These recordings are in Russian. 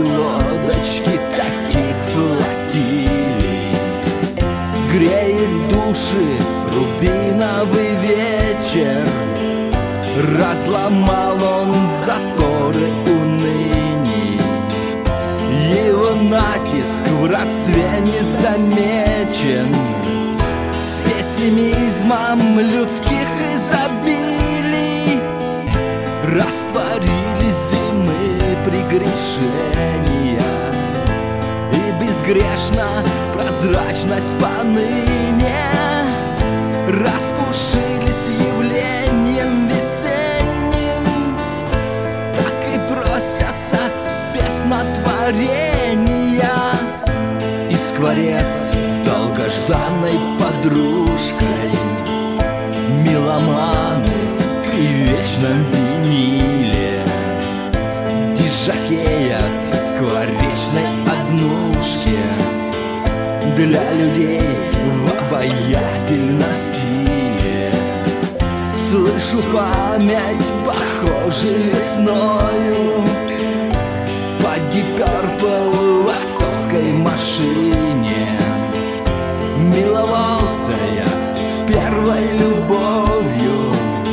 лодочки таких флотилий. Греет души рубиновый вечер, разломал он заторы уныний. Его натиск в родстве не замечен, с пессимизмом людских изобилий растворились зимы прегрешения, и безгрешна прозрачность поныне. Распушились явлением весенним, так и просятся песнотворения. И скворец с долгожданной подружкой, меломаны при вечном виниле, дижакеят в скворечной однушке для людей в обаятельном стиле. Слышу память, похожую весною, по Deep Purple в отцовской машине. Миловался я с первой любовью,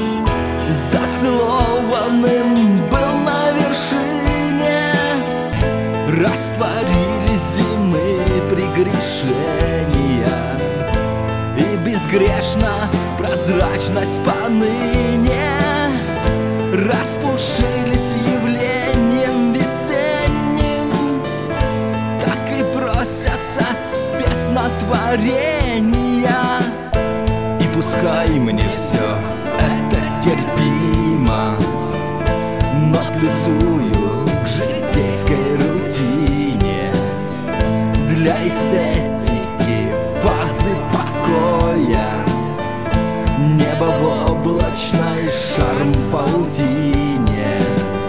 зацелованным был на вершине. Растворились зимы прегрешения, и безгрешна прозрачность поныне. Распушились явлением весенним, так и просятся песнотворения. И пускай мне все это терпимо, но плюсую к житейской рутине. Для эстетики фазы покоя, небо в облачной шарм паутине.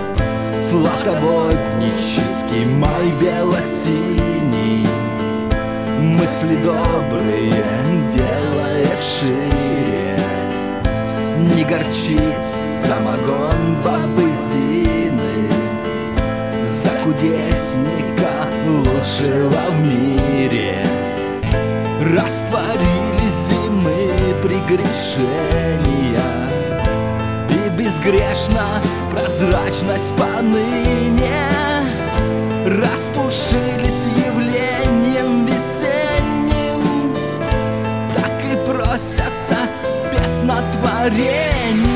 Флотоводнический май бело-синий, мысли добрые делает шире. Не горчит самогон бабы Зины, за кудесника лучшего в мире. Растворились зимы прегрешения, и безгрешна прозрачность поныне. Распушились явлением весенним, так и просятся песнотворения.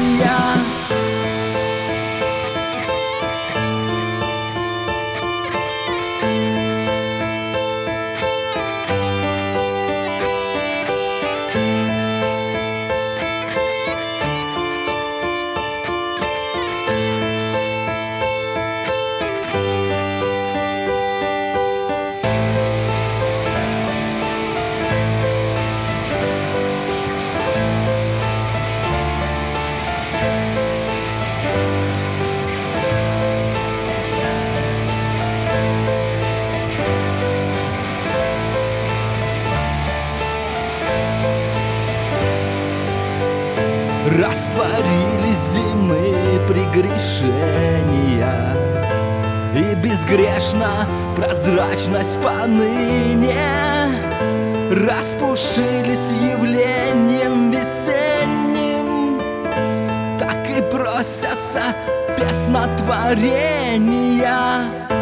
Растворились зимы прегрешения, и безгрешна прозрачность поныне. Распушились явлением весенним, так и просятся песнотворения.